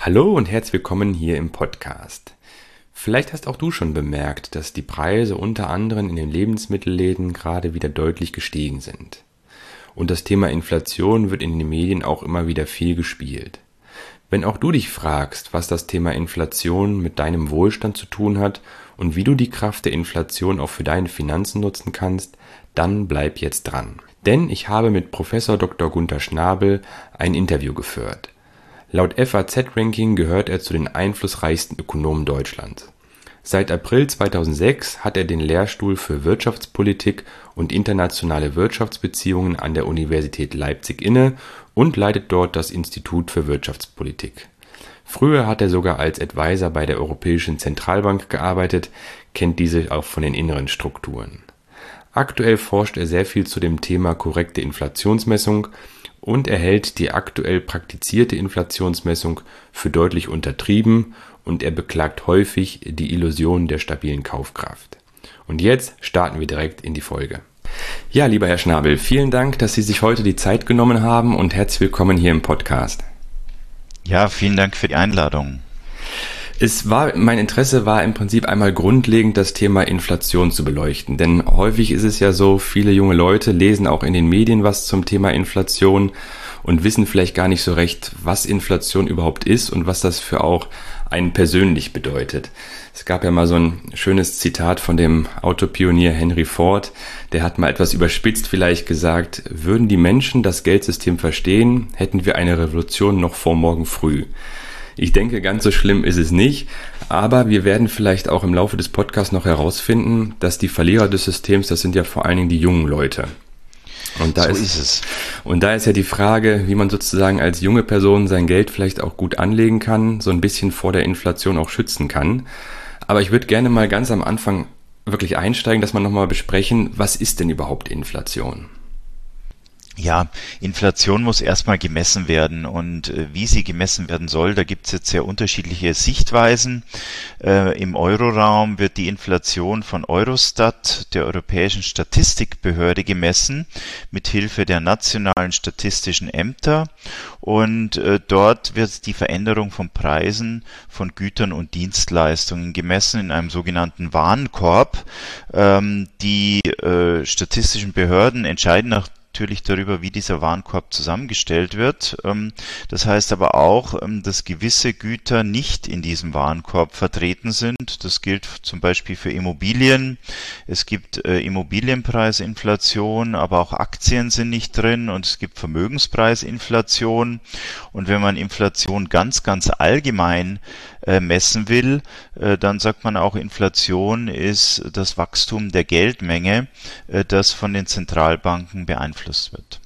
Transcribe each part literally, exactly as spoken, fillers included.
Hallo und herzlich willkommen hier im Podcast. Vielleicht hast auch du schon bemerkt, dass die Preise unter anderem in den Lebensmittelläden gerade wieder deutlich gestiegen sind. Und das Thema Inflation wird in den Medien auch immer wieder viel gespielt. Wenn auch du dich fragst, was das Thema Inflation mit deinem Wohlstand zu tun hat und wie du die Kraft der Inflation auch für deine Finanzen nutzen kannst, dann bleib jetzt dran. Denn ich habe mit Professor Doktor Gunther Schnabel ein Interview geführt. Laut F A Z-Ranking gehört er zu den einflussreichsten Ökonomen Deutschlands. Seit April zweitausendsechs hat er den Lehrstuhl für Wirtschaftspolitik und internationale Wirtschaftsbeziehungen an der Universität Leipzig inne und leitet dort das Institut für Wirtschaftspolitik. Früher hat er sogar als Advisor bei der Europäischen Zentralbank gearbeitet, kennt diese auch von den inneren Strukturen. Aktuell forscht er sehr viel zu dem Thema korrekte Inflationsmessung und er hält die aktuell praktizierte Inflationsmessung für deutlich untertrieben und er beklagt häufig die Illusion der stabilen Kaufkraft. Und jetzt starten wir direkt in die Folge. Ja, lieber Herr Schnabel, vielen Dank, dass Sie sich heute die Zeit genommen haben und herzlich willkommen hier im Podcast. Ja, vielen Dank für die Einladung. Es war, mein Interesse war im Prinzip einmal grundlegend das Thema Inflation zu beleuchten, denn häufig ist es ja so, viele junge Leute lesen auch in den Medien was zum Thema Inflation und wissen vielleicht gar nicht so recht, was Inflation überhaupt ist und was das für auch einen persönlich bedeutet. Es gab ja mal so ein schönes Zitat von dem Autopionier Henry Ford, der hat mal etwas überspitzt vielleicht gesagt, würden die Menschen das Geldsystem verstehen, hätten wir eine Revolution noch vor morgen früh. Ich denke, ganz so schlimm ist es nicht, aber wir werden vielleicht auch im Laufe des Podcasts noch herausfinden, dass die Verlierer des Systems, das sind ja vor allen Dingen die jungen Leute. Und da so ist, ist es. Und da ist ja die Frage, wie man sozusagen als junge Person sein Geld vielleicht auch gut anlegen kann, so ein bisschen vor der Inflation auch schützen kann. Aber ich würde gerne mal ganz am Anfang wirklich einsteigen, dass wir nochmal besprechen, was ist denn überhaupt Inflation? Ja, Inflation muss erstmal gemessen werden und äh, wie sie gemessen werden soll, da gibt es jetzt sehr unterschiedliche Sichtweisen. Äh, im Euroraum wird die Inflation von Eurostat, der Europäischen Statistikbehörde, gemessen, mit Hilfe der nationalen statistischen Ämter und äh, dort wird die Veränderung von Preisen von Gütern und Dienstleistungen gemessen in einem sogenannten Warenkorb. Ähm, die äh, statistischen Behörden entscheiden nach natürlich darüber, wie dieser Warenkorb zusammengestellt wird. Das heißt aber auch, dass gewisse Güter nicht in diesem Warenkorb vertreten sind. Das gilt zum Beispiel für Immobilien. Es gibt Immobilienpreisinflation, aber auch Aktien sind nicht drin und es gibt Vermögenspreisinflation. Und wenn man Inflation ganz, ganz allgemein messen will, dann sagt man auch, Inflation ist das Wachstum der Geldmenge, das von den Zentralbanken beeinflusst wird.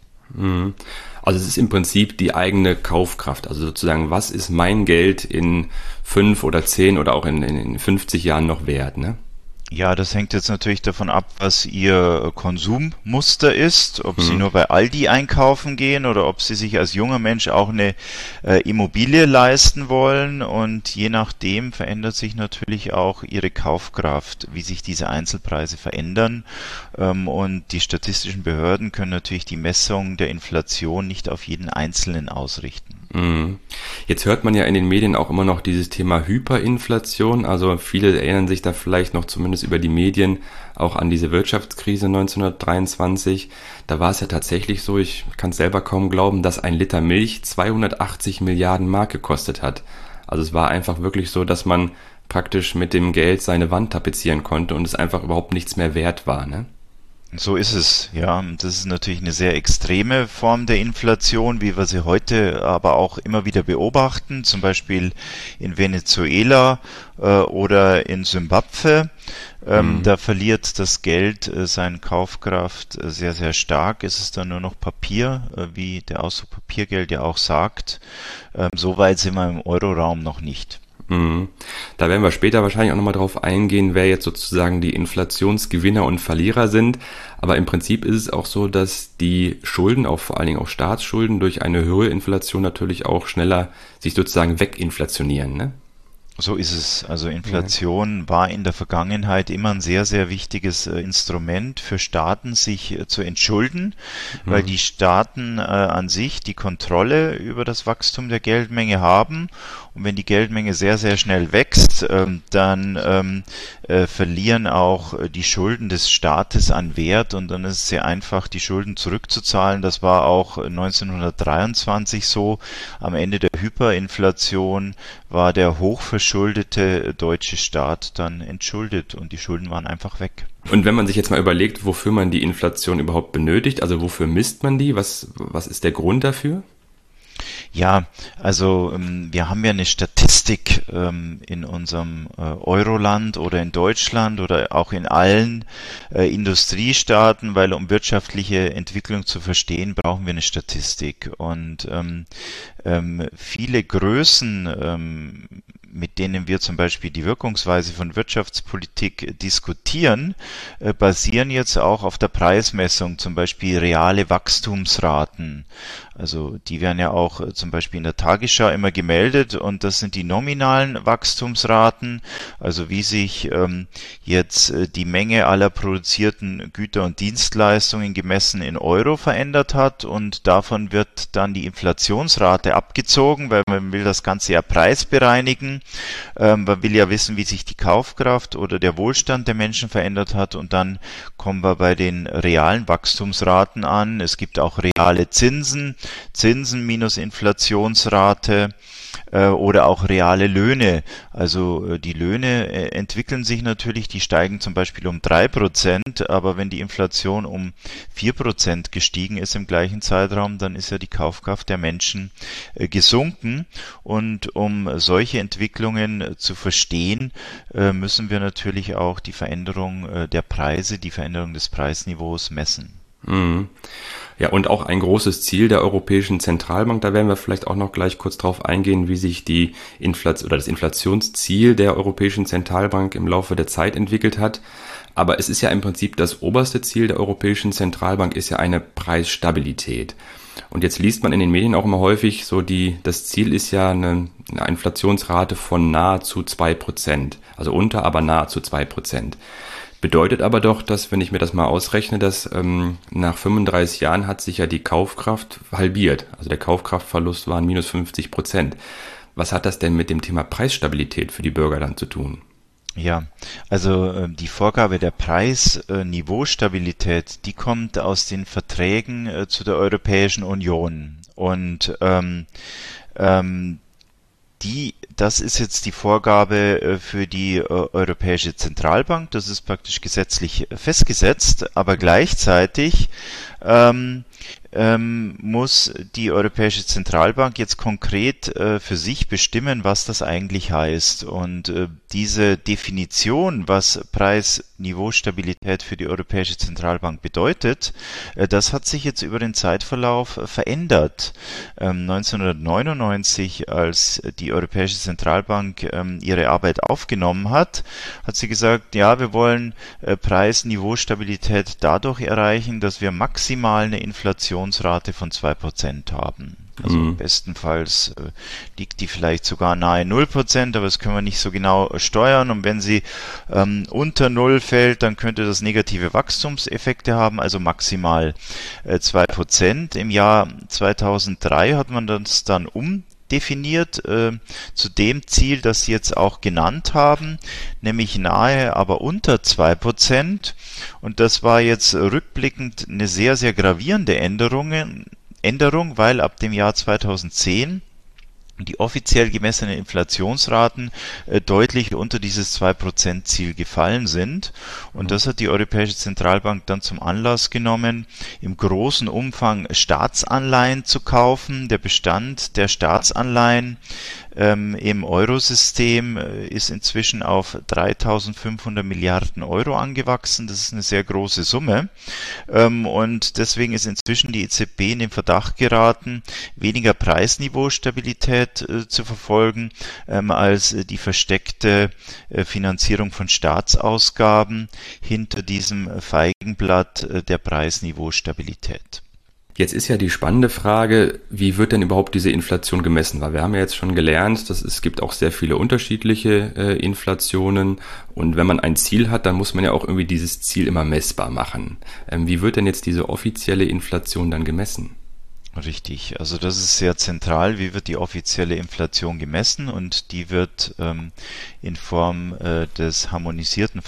Also es ist im Prinzip die eigene Kaufkraft, also sozusagen, was ist mein Geld in fünf oder zehn oder auch in, in fünfzig Jahren noch wert, ne? Ja, das hängt jetzt natürlich davon ab, was Ihr Konsummuster ist, ob hm. Sie nur bei Aldi einkaufen gehen oder ob Sie sich als junger Mensch auch eine äh, Immobilie leisten wollen und je nachdem verändert sich natürlich auch Ihre Kaufkraft, wie sich diese Einzelpreise verändern ähm, und die statistischen Behörden können natürlich die Messung der Inflation nicht auf jeden Einzelnen ausrichten. Jetzt hört man ja in den Medien auch immer noch dieses Thema Hyperinflation, also viele erinnern sich da vielleicht noch zumindest über die Medien auch an diese Wirtschaftskrise neunzehnhundertdreiundzwanzig. Da war es ja tatsächlich so, ich kann es selber kaum glauben, dass ein Liter Milch zweihundertachtzig Milliarden Mark gekostet hat. Also es war einfach wirklich so, dass man praktisch mit dem Geld seine Wand tapezieren konnte und es einfach überhaupt nichts mehr wert war, ne? So ist es, ja. Das ist natürlich eine sehr extreme Form der Inflation, wie wir sie heute aber auch immer wieder beobachten, zum Beispiel in Venezuela äh, oder in Simbabwe. Ähm, mhm. Da verliert das Geld äh, seine Kaufkraft äh, sehr, sehr stark. Es ist dann nur noch Papier, äh, wie der Ausdruck Papiergeld ja auch sagt. Ähm, so weit sind wir im Euroraum noch nicht. Da werden wir später wahrscheinlich auch nochmal drauf eingehen, wer jetzt sozusagen die Inflationsgewinner und Verlierer sind. Aber im Prinzip ist es auch so, dass die Schulden, auch vor allen Dingen auch Staatsschulden, durch eine höhere Inflation natürlich auch schneller sich sozusagen weginflationieren, ne? So ist es. Also Ja. Inflation war in der Vergangenheit immer ein sehr, sehr wichtiges äh, Instrument für Staaten, sich äh, zu entschulden, weil Mhm. die Staaten äh, an sich die Kontrolle über das Wachstum der Geldmenge haben. Und wenn die Geldmenge sehr, sehr schnell wächst, ähm, dann ähm, äh, verlieren auch äh, die Schulden des Staates an Wert und dann ist es sehr einfach, die Schulden zurückzuzahlen. Das war auch neunzehnhundertdreiundzwanzig so. Am Ende der Hyperinflation war der hochverschuldete deutsche Staat dann entschuldet und die Schulden waren einfach weg. Und wenn man sich jetzt mal überlegt, wofür man die Inflation überhaupt benötigt, also wofür misst man die? Was, was ist der Grund dafür? Ja, also ähm, wir haben ja eine Statistik ähm, in unserem äh, Euroland oder in Deutschland oder auch in allen äh, Industriestaaten, weil um wirtschaftliche Entwicklung zu verstehen, brauchen wir eine Statistik. Und ähm, ähm, viele Größen, ähm, mit denen wir zum Beispiel die Wirkungsweise von Wirtschaftspolitik diskutieren, äh, basieren jetzt auch auf der Preismessung, zum Beispiel reale Wachstumsraten. Also die werden ja auch äh, zum Beispiel in der Tagesschau immer gemeldet und das sind die nominalen Wachstumsraten, also wie sich ähm, jetzt äh, die Menge aller produzierten Güter und Dienstleistungen gemessen in Euro verändert hat und davon wird dann die Inflationsrate abgezogen, weil man will das Ganze ja preisbereinigen. Ähm, man will ja wissen, wie sich die Kaufkraft oder der Wohlstand der Menschen verändert hat und dann kommen wir bei den realen Wachstumsraten an. Es gibt auch reale Zinsen. Zinsen minus Inflationsrate äh, oder auch reale Löhne. Also äh, die Löhne äh, entwickeln sich natürlich, die steigen zum Beispiel um drei Prozent, aber wenn die Inflation um vier Prozent gestiegen ist im gleichen Zeitraum, dann ist ja die Kaufkraft der Menschen äh, gesunken. Und um solche Entwicklungen äh, zu verstehen, äh, müssen wir natürlich auch die Veränderung äh, der Preise, die Veränderung des Preisniveaus messen. Mhm. Ja, und auch ein großes Ziel der Europäischen Zentralbank, da werden wir vielleicht auch noch gleich kurz drauf eingehen, wie sich die Inflation oder das Inflationsziel der Europäischen Zentralbank im Laufe der Zeit entwickelt hat. Aber es ist ja im Prinzip das oberste Ziel der Europäischen Zentralbank ist ja eine Preisstabilität. Und jetzt liest man in den Medien auch immer häufig so die, das Ziel ist ja eine, eine Inflationsrate von nahezu zwei Prozent. Also unter, aber nahezu zwei Prozent. Bedeutet aber doch, dass, wenn ich mir das mal ausrechne, dass ähm, nach fünfunddreißig Jahren hat sich ja die Kaufkraft halbiert. Also der Kaufkraftverlust waren minus fünfzig Prozent. Was hat das denn mit dem Thema Preisstabilität für die Bürger dann zu tun? Ja, also äh, die Vorgabe der Preisniveaustabilität, die kommt aus den Verträgen äh, zu der Europäischen Union. Und ähm, ähm, Die, das ist jetzt die Vorgabe äh, für die äh, Europäische Zentralbank. Das ist praktisch gesetzlich äh, festgesetzt, aber gleichzeitig ähm, ähm, muss die Europäische Zentralbank jetzt konkret äh, für sich bestimmen, was das eigentlich heißt. Und äh, diese Definition, was Preisniveaustabilität für die Europäische Zentralbank bedeutet, äh, das hat sich jetzt über den Zeitverlauf äh, verändert. Ähm, neunzehnhundertneunundneunzig, als die Europäische Zentralbank ähm, ihre Arbeit aufgenommen hat, hat sie gesagt, ja, wir wollen äh, Preisniveaustabilität dadurch erreichen, dass wir maximal eine Inflationsrate von zwei Prozent haben. Also Mhm. bestenfalls äh, liegt die vielleicht sogar nahe null Prozent, aber das können wir nicht so genau äh, steuern. Und wenn sie ähm, unter Null fällt, dann könnte das negative Wachstumseffekte haben, also maximal äh, zwei Prozent. Im Jahr zweitausenddrei hat man das dann um definiert äh, zu dem Ziel, das Sie jetzt auch genannt haben, nämlich nahe, aber unter zwei Prozent. Und das war jetzt rückblickend eine sehr, sehr gravierende Änderung, Änderung, weil ab dem Jahr zweitausendzehn die offiziell gemessenen Inflationsraten äh, deutlich unter dieses zwei Prozent Ziel gefallen sind. Und das hat die Europäische Zentralbank dann zum Anlass genommen, im großen Umfang Staatsanleihen zu kaufen. Der Bestand der Staatsanleihen ähm, im Eurosystem äh, ist inzwischen auf dreitausendfünfhundert Milliarden Euro angewachsen. Das ist eine sehr große Summe. Ähm, und deswegen ist inzwischen die E Z B in den Verdacht geraten, weniger Preisniveaustabilität äh, zu verfolgen, ähm, als äh, die versteckte äh, Finanzierung von Staatsausgaben hinter diesem Feigenblatt äh, der Preisniveaustabilität. Jetzt ist ja die spannende Frage, wie wird denn überhaupt diese Inflation gemessen? Weil wir haben ja jetzt schon gelernt, dass es gibt auch sehr viele unterschiedliche äh, Inflationen, und wenn man ein Ziel hat, dann muss man ja auch irgendwie dieses Ziel immer messbar machen. Ähm, wie wird denn jetzt diese offizielle Inflation dann gemessen? Richtig, also das ist sehr zentral. Wie wird die offizielle Inflation gemessen? Und die wird ähm, in Form äh, des harmonisierten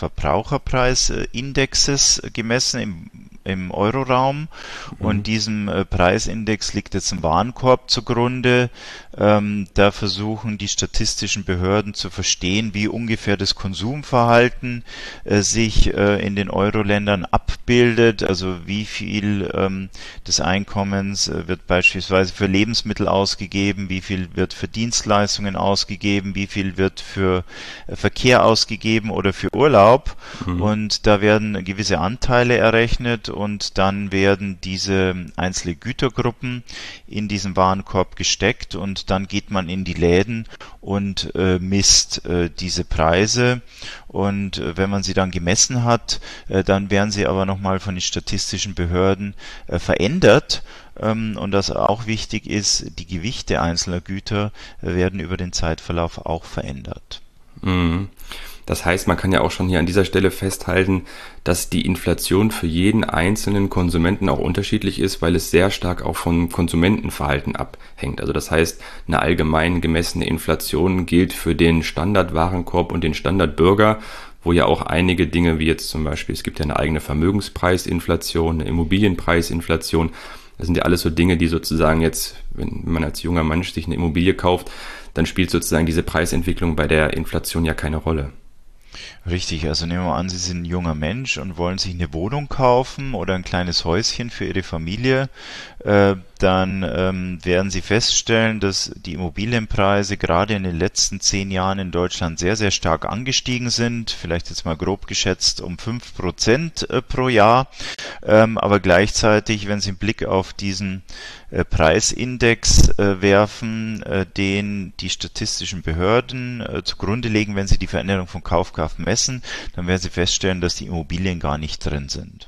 Verbraucherpreisindexes gemessen im, im Euroraum. Mhm. Und diesem äh, Preisindex liegt jetzt ein Warenkorb zugrunde. Ähm, da versuchen die statistischen Behörden zu verstehen, wie ungefähr das Konsumverhalten äh, sich äh, in den Euro-Ländern abbildet, also wie viel ähm, des Einkommens äh, wird beispielsweise für Lebensmittel ausgegeben, wie viel wird für Dienstleistungen ausgegeben, wie viel wird für äh, Verkehr ausgegeben oder für Urlaub. Mhm. Und da werden gewisse Anteile errechnet und dann werden diese einzelnen Gütergruppen in diesen Warenkorb gesteckt und dann geht man in die Läden und äh, misst äh, diese Preise. Und äh, wenn man sie dann gemessen hat, äh, dann werden sie aber nochmal von den statistischen Behörden äh, verändert. Ähm, und das auch wichtig ist, die Gewichte einzelner Güter äh, werden über den Zeitverlauf auch verändert. Mhm. Das heißt, man kann ja auch schon hier an dieser Stelle festhalten, dass die Inflation für jeden einzelnen Konsumenten auch unterschiedlich ist, weil es sehr stark auch vom Konsumentenverhalten abhängt. Also das heißt, eine allgemein gemessene Inflation gilt für den Standardwarenkorb und den Standardbürger, wo ja auch einige Dinge, wie jetzt zum Beispiel, es gibt ja eine eigene Vermögenspreisinflation, eine Immobilienpreisinflation. Das sind ja alles so Dinge, die sozusagen jetzt, wenn man als junger Mensch sich eine Immobilie kauft, dann spielt sozusagen diese Preisentwicklung bei der Inflation ja keine Rolle. Richtig, also nehmen wir an, Sie sind ein junger Mensch und wollen sich eine Wohnung kaufen oder ein kleines Häuschen für Ihre Familie, äh, dann ähm, werden Sie feststellen, dass die Immobilienpreise gerade in den letzten zehn Jahren in Deutschland sehr, sehr stark angestiegen sind, vielleicht jetzt mal grob geschätzt um fünf Prozent äh, pro Jahr, ähm, aber gleichzeitig, wenn Sie einen Blick auf diesen äh, Preisindex äh, werfen, äh, den die statistischen Behörden äh, zugrunde legen, wenn sie die Veränderung von Kaufkraft messen, dann werden Sie feststellen, dass die Immobilien gar nicht drin sind.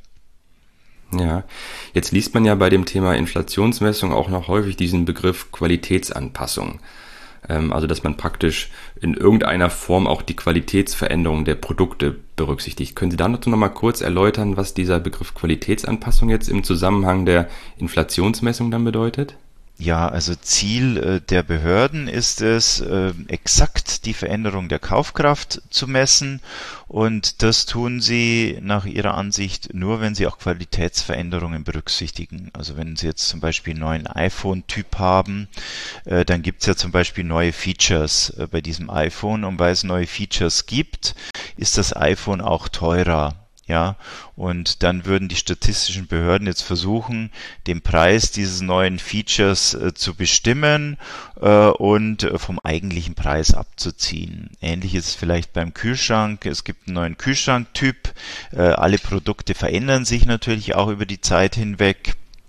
Ja, jetzt liest man ja bei dem Thema Inflationsmessung auch noch häufig diesen Begriff Qualitätsanpassung. Ähm, also, dass man praktisch in irgendeiner Form auch die Qualitätsveränderung der Produkte berücksichtigt. Können Sie da noch mal kurz erläutern, was dieser Begriff Qualitätsanpassung jetzt im Zusammenhang der Inflationsmessung dann bedeutet? Ja, also Ziel äh, der Behörden ist es, äh, exakt die Veränderung der Kaufkraft zu messen, und das tun sie nach ihrer Ansicht nur, wenn sie auch Qualitätsveränderungen berücksichtigen. Also wenn Sie jetzt zum Beispiel einen neuen iPhone-Typ haben, äh, dann gibt es ja zum Beispiel neue Features äh, bei diesem iPhone, und weil es neue Features gibt, ist das iPhone auch teurer. Ja, und dann würden die statistischen Behörden jetzt versuchen, den Preis dieses neuen Features äh, zu bestimmen äh, und äh, vom eigentlichen Preis abzuziehen. Ähnlich ist es vielleicht beim Kühlschrank. Es gibt einen neuen Kühlschranktyp. Äh, alle Produkte verändern sich natürlich auch über die Zeit hinweg.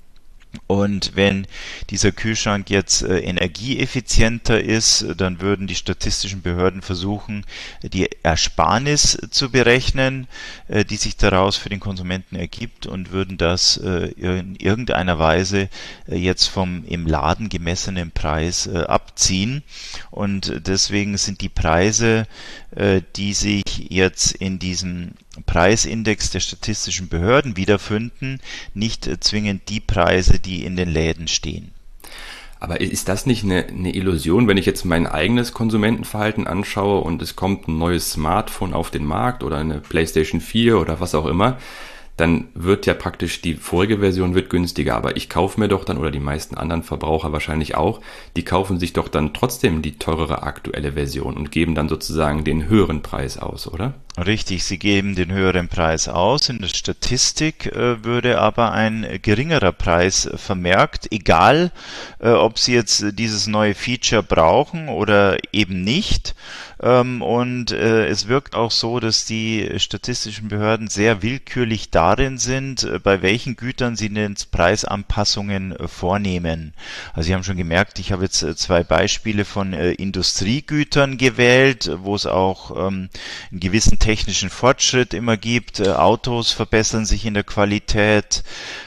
Und wenn dieser Kühlschrank jetzt äh, energieeffizienter ist, dann würden die statistischen Behörden versuchen, die Ersparnis zu berechnen, äh, die sich daraus für den Konsumenten ergibt, und würden das äh, in irgendeiner Weise äh, jetzt vom im Laden gemessenen Preis äh, abziehen. Und deswegen sind die Preise, äh, die sich jetzt in diesem Preisindex der statistischen Behörden wiederfinden, nicht äh, zwingend die Preise, die in den Läden stehen. Aber ist das nicht eine, eine Illusion, wenn ich jetzt mein eigenes Konsumentenverhalten anschaue und es kommt ein neues Smartphone auf den Markt oder eine PlayStation vier oder was auch immer, dann wird ja praktisch die vorige Version wird günstiger, aber ich kaufe mir doch dann, oder die meisten anderen Verbraucher wahrscheinlich auch, die kaufen sich doch dann trotzdem die teurere aktuelle Version und geben dann sozusagen den höheren Preis aus, oder? Richtig, Sie geben den höheren Preis aus. In der Statistik äh, würde aber ein geringerer Preis vermerkt, egal äh, ob Sie jetzt dieses neue Feature brauchen oder eben nicht. Ähm, und äh, es wirkt auch so, dass die statistischen Behörden sehr willkürlich darin sind, äh, bei welchen Gütern sie denn Preisanpassungen äh, vornehmen. Also Sie haben schon gemerkt, ich habe jetzt äh, zwei Beispiele von äh, Industriegütern gewählt, wo es auch ähm, einen gewissen technischen Fortschritt immer gibt. Äh, Autos verbessern sich in der Qualität.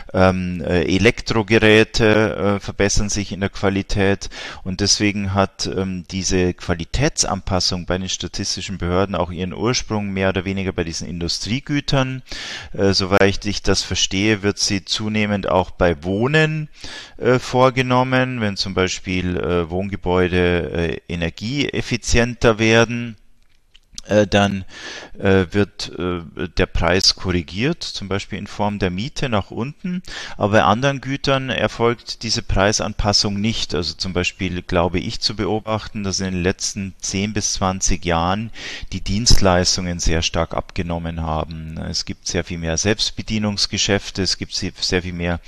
ähm, Elektrogeräte äh, verbessern sich in der Qualität und deswegen hat ähm, diese Qualitätsanpassung bei den statistischen Behörden auch ihren Ursprung mehr oder weniger bei diesen Industriegütern. Äh, soweit ich das verstehe, wird sie zunehmend auch bei Wohnen äh, vorgenommen, wenn zum Beispiel äh, Wohngebäude äh, energieeffizienter werden. Dann äh, wird äh, der Preis korrigiert, zum Beispiel in Form der Miete nach unten, aber bei anderen Gütern erfolgt diese Preisanpassung nicht. Also zum Beispiel glaube ich zu beobachten, dass in den letzten zehn bis zwanzig Jahren die Dienstleistungen sehr stark abgenommen haben. Es gibt sehr viel mehr Selbstbedienungsgeschäfte, es gibt sehr viel mehr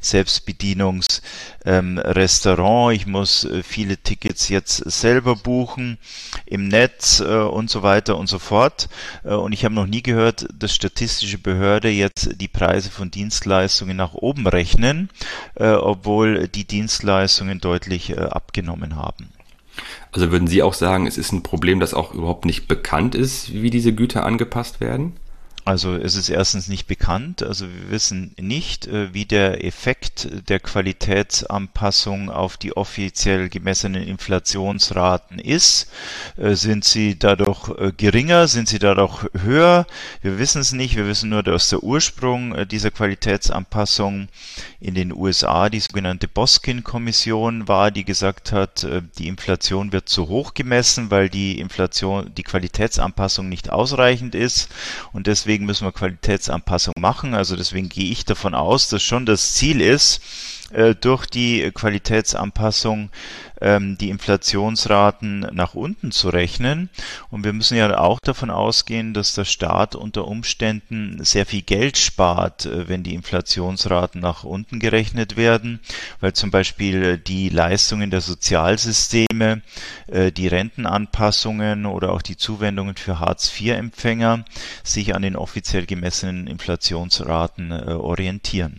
Selbstbedienungsrestaurant. Ich muss viele Tickets jetzt selber buchen im Netz äh, und so weiter und so fort. Und ich habe noch nie gehört, dass statistische Behörde jetzt die Preise von Dienstleistungen nach oben rechnen, äh, obwohl die Dienstleistungen deutlich äh, abgenommen haben. Also würden Sie auch sagen, es ist ein Problem, das auch überhaupt nicht bekannt ist, wie diese Güter angepasst werden? Also es ist erstens nicht bekannt, also wir wissen nicht, wie der Effekt der Qualitätsanpassung auf die offiziell gemessenen Inflationsraten ist. Sind sie dadurch geringer, sind sie dadurch höher? Wir wissen es nicht, wir wissen nur, dass der Ursprung dieser Qualitätsanpassung in den U S A die sogenannte Boskin-Kommission war, die gesagt hat, die Inflation wird zu hoch gemessen, weil die Inflation, die Qualitätsanpassung nicht ausreichend ist und deswegen müssen wir Qualitätsanpassung machen. Also deswegen gehe ich davon aus, dass schon das Ziel ist, durch die Qualitätsanpassung die Inflationsraten nach unten zu rechnen. Und wir müssen ja auch davon ausgehen, dass der Staat unter Umständen sehr viel Geld spart, wenn die Inflationsraten nach unten gerechnet werden, weil zum Beispiel die Leistungen der Sozialsysteme, die Rentenanpassungen oder auch die Zuwendungen für Hartz vier Empfänger sich an den offiziell gemessenen Inflationsraten orientieren.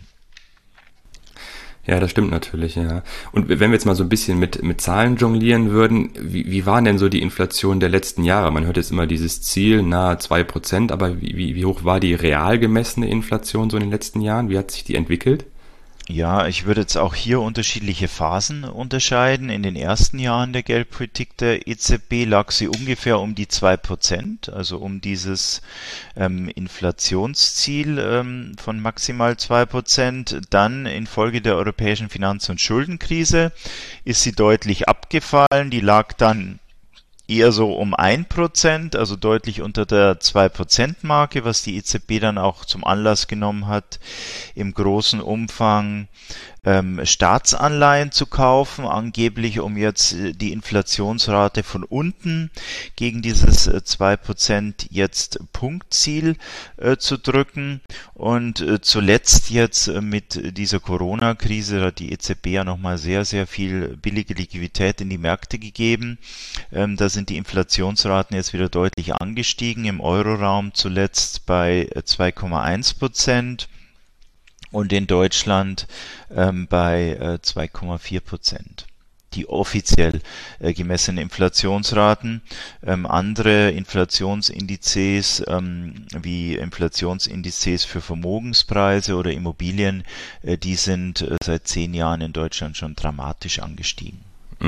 Ja, das stimmt natürlich, ja. Und wenn wir jetzt mal so ein bisschen mit, mit Zahlen jonglieren würden, wie, wie waren denn so die Inflation der letzten Jahre? Man hört jetzt immer dieses Ziel, nahe zwei Prozent, aber wie, wie hoch war die real gemessene Inflation so in den letzten Jahren? Wie hat sich die entwickelt? Ja, ich würde jetzt auch hier unterschiedliche Phasen unterscheiden. In den ersten Jahren der Geldpolitik der E Z B lag sie ungefähr um die zwei Prozent, also um dieses ähm, Inflationsziel ähm, von maximal zwei Prozent. Dann infolge der europäischen Finanz- und Schuldenkrise ist sie deutlich abgefallen. Die lag dann eher so um ein Prozent, also deutlich unter der zwei Prozent Marke, was die E Z B dann auch zum Anlass genommen hat, im großen Umfang ähm, Staatsanleihen zu kaufen, angeblich um jetzt die Inflationsrate von unten gegen dieses äh, zwei Prozent jetzt Punktziel äh, zu drücken. Und äh, zuletzt jetzt äh, mit dieser Corona-Krise hat die E Z B ja nochmal sehr, sehr viel billige Liquidität in die Märkte gegeben. Ähm, da sind die Inflationsraten jetzt wieder deutlich angestiegen, im Euroraum zuletzt bei zwei Komma eins Prozent. Und in Deutschland ähm, bei äh, zwei Komma vier Prozent. Die offiziell äh, gemessenen Inflationsraten. Ähm, andere Inflationsindizes ähm, wie Inflationsindizes für Vermogenspreise oder Immobilien, äh, die sind äh, seit zehn Jahren in Deutschland schon dramatisch angestiegen.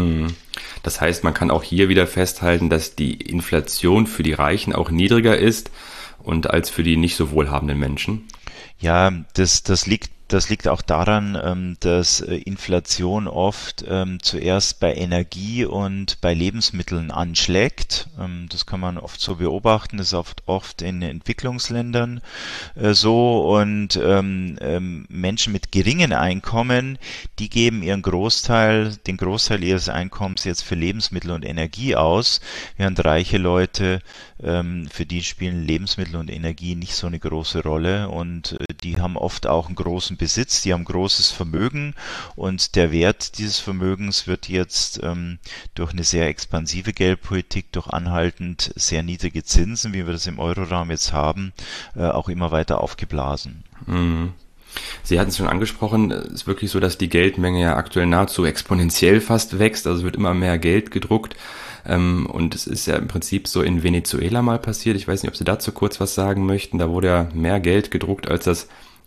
Das heißt, man kann auch hier wieder festhalten, dass die Inflation für die Reichen auch niedriger ist und als für die nicht so wohlhabenden Menschen. Ja, das, das liegt Das liegt auch daran, dass Inflation oft zuerst bei Energie und bei Lebensmitteln anschlägt. Das kann man oft so beobachten, das ist oft, oft in Entwicklungsländern so. Und Menschen mit geringen Einkommen, die geben ihren Großteil, den Großteil ihres Einkommens jetzt für Lebensmittel und Energie aus, während reiche Leute, für die spielen Lebensmittel und Energie nicht so eine große Rolle und die haben oft auch einen großen Besitz, die haben großes Vermögen und der Wert dieses Vermögens wird jetzt ähm, durch eine sehr expansive Geldpolitik, durch anhaltend sehr niedrige Zinsen, wie wir das im Euroraum jetzt haben, äh, auch immer weiter aufgeblasen. Mhm. Sie hatten es schon angesprochen, es ist wirklich so, dass die Geldmenge ja aktuell nahezu exponentiell fast wächst, also es wird immer mehr Geld gedruckt. Und es ist ja im Prinzip so in Venezuela mal passiert. Ich weiß nicht, ob Sie dazu kurz was sagen möchten. Da wurde ja mehr Geld gedruckt, als das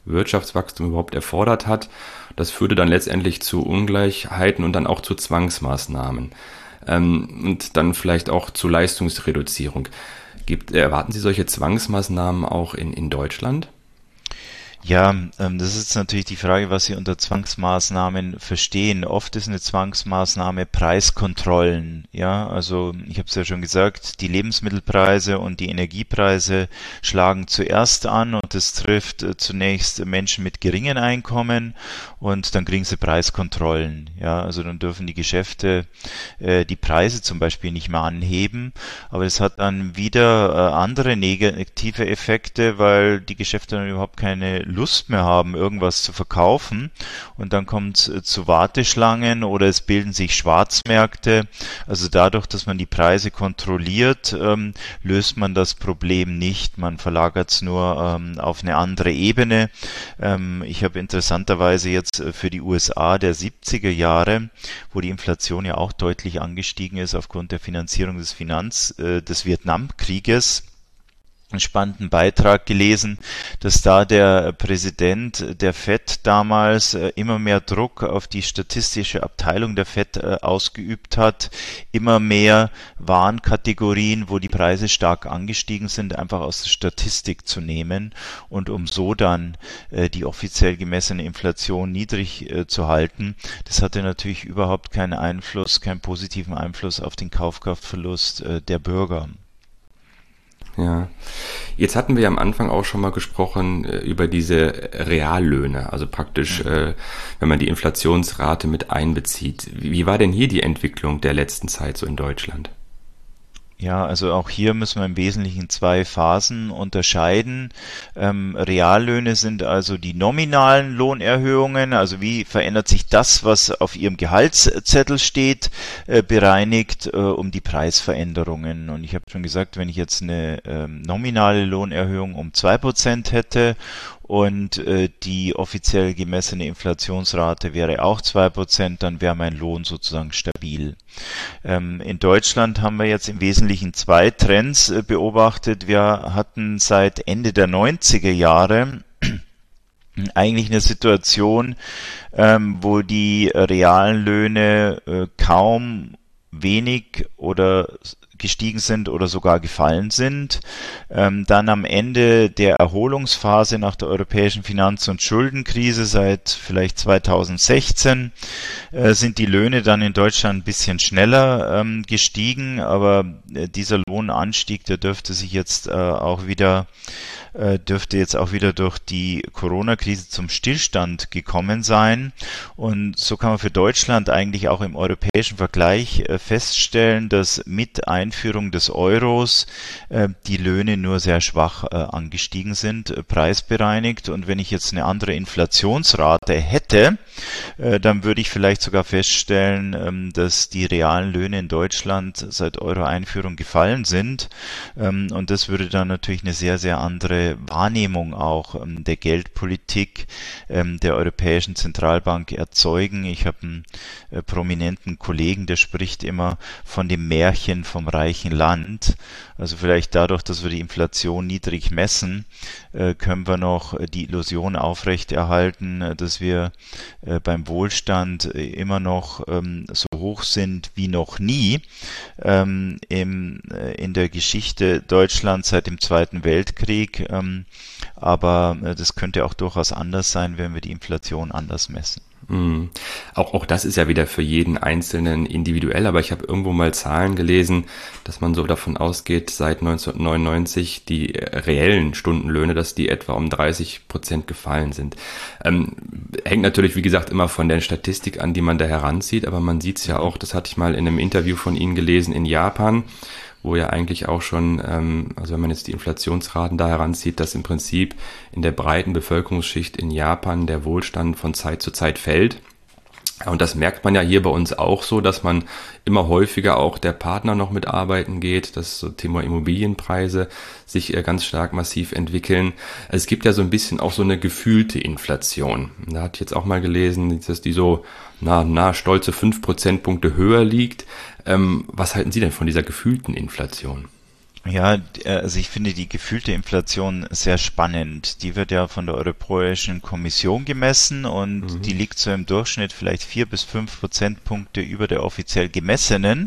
Wirtschaftswachstum überhaupt erfordert hat. Das führte dann letztendlich zu Ungleichheiten und dann auch zu Zwangsmaßnahmen ähm, und dann vielleicht auch zu Leistungsreduzierung. Gibt, erwarten Sie solche Zwangsmaßnahmen auch in, in Deutschland? Ja, ähm, das ist natürlich die Frage, was Sie unter Zwangsmaßnahmen verstehen. Oft ist eine Zwangsmaßnahme Preiskontrollen. Ja, also ich habe es ja schon gesagt, die Lebensmittelpreise und die Energiepreise schlagen zuerst an und das trifft äh, zunächst Menschen mit geringen Einkommen und dann kriegen sie Preiskontrollen. Ja, also dann dürfen die Geschäfte äh, die Preise zum Beispiel nicht mehr anheben, aber es hat dann wieder äh, andere negative Effekte, weil die Geschäfte dann überhaupt keine Lust mehr haben, irgendwas zu verkaufen und dann kommt es zu Warteschlangen oder es bilden sich Schwarzmärkte. Also dadurch, dass man die Preise kontrolliert, ähm, löst man das Problem nicht. Man verlagert es nur ähm, auf eine andere Ebene. Ähm, ich habe interessanterweise jetzt für die U S A der siebziger Jahre, wo die Inflation ja auch deutlich angestiegen ist aufgrund der Finanzierung des Finanz, äh, des Vietnamkrieges, einen spannenden Beitrag gelesen, dass da der Präsident der Fed damals äh, immer mehr Druck auf die statistische Abteilung der Fed äh, ausgeübt hat, immer mehr Warenkategorien, wo die Preise stark angestiegen sind, einfach aus der Statistik zu nehmen und um so dann äh, die offiziell gemessene Inflation niedrig äh, zu halten. Das hatte natürlich überhaupt keinen Einfluss, keinen positiven Einfluss auf den Kaufkraftverlust äh, der Bürger. Ja, jetzt hatten wir ja am Anfang auch schon mal gesprochen äh, über diese Reallöhne, also praktisch, äh, wenn man die Inflationsrate mit einbezieht. Wie war denn hier die Entwicklung der letzten Zeit so in Deutschland? Ja, also auch hier müssen wir im Wesentlichen zwei Phasen unterscheiden. Ähm, Reallöhne sind also die nominalen Lohnerhöhungen, also wie verändert sich das, was auf Ihrem Gehaltszettel steht, äh, bereinigt äh, um die Preisveränderungen. Und ich habe schon gesagt, wenn ich jetzt eine ähm, nominale Lohnerhöhung um zwei Prozent hätte und äh, die offiziell gemessene Inflationsrate wäre auch zwei Prozent, dann wäre mein Lohn sozusagen stabil. Ähm, in Deutschland haben wir jetzt im Wesentlichen zwei Trends äh, beobachtet. Wir hatten seit Ende der neunziger Jahre eigentlich eine Situation, ähm, wo die realen Löhne äh, kaum wenig oder gestiegen sind oder sogar gefallen sind. Ähm, dann am Ende der Erholungsphase nach der europäischen Finanz- und Schuldenkrise seit vielleicht zweitausendsechzehn äh, sind die Löhne dann in Deutschland ein bisschen schneller ähm, gestiegen, aber äh, dieser Lohnanstieg, der dürfte sich jetzt äh, auch wieder dürfte jetzt auch wieder durch die Corona-Krise zum Stillstand gekommen sein. Und so kann man für Deutschland eigentlich auch im europäischen Vergleich feststellen, dass mit Einführung des Euros die Löhne nur sehr schwach angestiegen sind, preisbereinigt. Und wenn ich jetzt eine andere Inflationsrate hätte, dann würde ich vielleicht sogar feststellen, dass die realen Löhne in Deutschland seit Euro-Einführung gefallen sind. Und das würde dann natürlich eine sehr, sehr andere Wahrnehmung auch ähm, der Geldpolitik ähm, der Europäischen Zentralbank erzeugen. Ich habe einen äh, prominenten Kollegen, der spricht immer von dem Märchen vom reichen Land. Also vielleicht dadurch, dass wir die Inflation niedrig messen, äh, können wir noch die Illusion aufrechterhalten, dass wir äh, beim Wohlstand äh, immer noch ähm, so hoch sind wie noch nie ähm, im, äh, in der Geschichte Deutschlands seit dem Zweiten Weltkrieg. Ähm, aber äh, das könnte auch durchaus anders sein, wenn wir die Inflation anders messen. Mm. Auch, auch das ist ja wieder für jeden Einzelnen individuell, aber ich habe irgendwo mal Zahlen gelesen, dass man so davon ausgeht, seit neunzehnhundertneunundneunzig die reellen Stundenlöhne, dass die etwa um dreißig Prozent gefallen sind. Ähm, hängt natürlich, wie gesagt, immer von der Statistik an, die man da heranzieht, aber man sieht es ja auch, das hatte ich mal in einem Interview von Ihnen gelesen, in Japan, wo ja eigentlich auch schon, ähm, also wenn man jetzt die Inflationsraten da heranzieht, dass im Prinzip in der breiten Bevölkerungsschicht in Japan der Wohlstand von Zeit zu Zeit fällt. Und das merkt man ja hier bei uns auch so, dass man immer häufiger auch der Partner noch mitarbeiten geht, dass so Thema Immobilienpreise sich ganz stark massiv entwickeln. Es gibt ja so ein bisschen auch so eine gefühlte Inflation. Da hatte ich jetzt auch mal gelesen, dass die so na, na stolze fünf Prozentpunkte höher liegt. Ähm, was halten Sie denn von dieser gefühlten Inflation? Ja, also ich finde die gefühlte Inflation sehr spannend. Die wird ja von der Europäischen Kommission gemessen und die Mhm. liegt so im Durchschnitt vielleicht vier bis fünf Prozentpunkte über der offiziell gemessenen.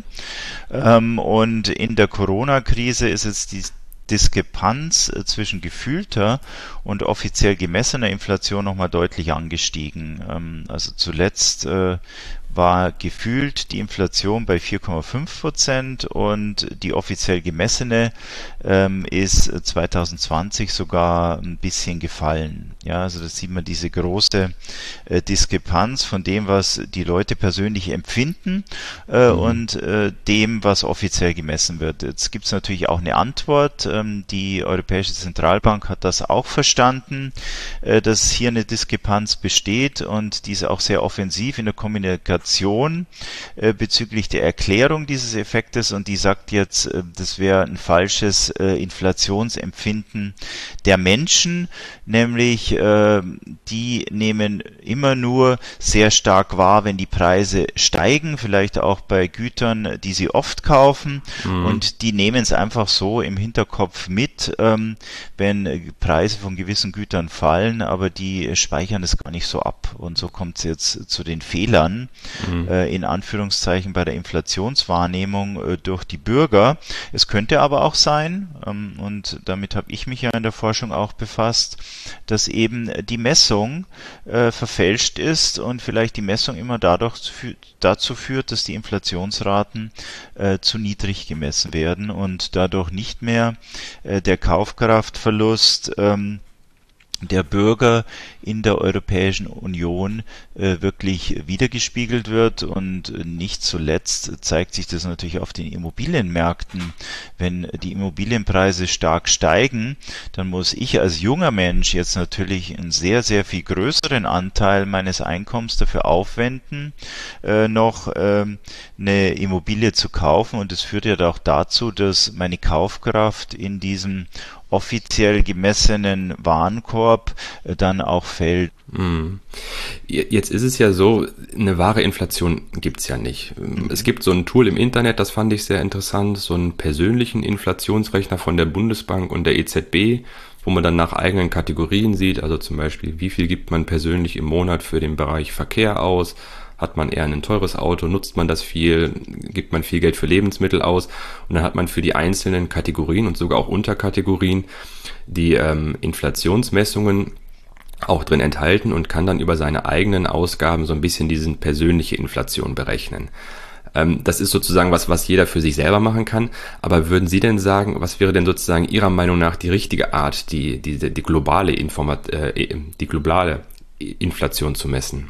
Ähm, und in der Corona-Krise ist jetzt die Diskrepanz äh, zwischen gefühlter und offiziell gemessener Inflation nochmal deutlich angestiegen. Ähm, also zuletzt äh, war gefühlt die Inflation bei vier Komma fünf Prozent und die offiziell gemessene ähm, ist zwanzig zwanzig sogar ein bisschen gefallen. Ja, also da sieht man diese große äh, Diskrepanz von dem, was die Leute persönlich empfinden äh, Mhm. und äh, dem, was offiziell gemessen wird. Jetzt gibt es natürlich auch eine Antwort. Ähm, die Europäische Zentralbank hat das auch verstanden, äh, dass hier eine Diskrepanz besteht und diese auch sehr offensiv in der Kommunikation äh, bezüglich der Erklärung dieses Effektes, und die sagt jetzt, äh, das wäre ein falsches äh, Inflationsempfinden der Menschen, nämlich äh, die nehmen immer nur sehr stark wahr, wenn die Preise steigen, vielleicht auch bei Gütern, die sie oft kaufen, Mhm. und die nehmen es einfach so im Hinterkopf mit, ähm, wenn äh, Preise von gewissen Gütern fallen, aber die äh, speichern es gar nicht so ab, und so kommt es jetzt zu den Fehlern Mhm. äh, in Anführungszeichen bei der Inflationswahrnehmung äh, durch die Bürger. Es könnte aber auch sein, ähm, und damit habe ich mich ja in der Forschung auch befasst, dass eben die Messung äh, verfälscht ist und vielleicht die Messung immer dadurch fü- dazu führt, dass die Inflationsraten äh, zu niedrig gemessen werden und dadurch nicht mehr äh, der Kaufkraftverlust ähm, der Bürger in der Europäischen Union äh, wirklich wiedergespiegelt wird. Und äh, nicht zuletzt zeigt sich das natürlich auf den Immobilienmärkten. Wenn die Immobilienpreise stark steigen, dann muss ich als junger Mensch jetzt natürlich einen sehr, sehr viel größeren Anteil meines Einkommens dafür aufwenden, äh, noch ähm, eine Immobilie zu kaufen. Und es führt ja auch dazu, dass meine Kaufkraft in diesem offiziell gemessenen Warenkorb äh, dann auch fällt. Mhm. Jetzt ist es ja so, eine wahre Inflation gibt's ja nicht. Es Mhm. gibt so ein Tool im Internet, das fand ich sehr interessant, so einen persönlichen Inflationsrechner von der Bundesbank und der E Z B, wo man dann nach eigenen Kategorien sieht, also zum Beispiel, wie viel gibt man persönlich im Monat für den Bereich Verkehr aus? Hat man eher ein teures Auto? Nutzt man das viel? Gibt man viel Geld für Lebensmittel aus? Und dann hat man für die einzelnen Kategorien und sogar auch Unterkategorien die ähm, Inflationsmessungen auch drin enthalten und kann dann über seine eigenen Ausgaben so ein bisschen diese persönliche Inflation berechnen. Ähm, das ist sozusagen was, was jeder für sich selber machen kann. Aber würden Sie denn sagen, was wäre denn sozusagen Ihrer Meinung nach die richtige Art, die, die, die globale Informat äh, die globale Inflation zu messen?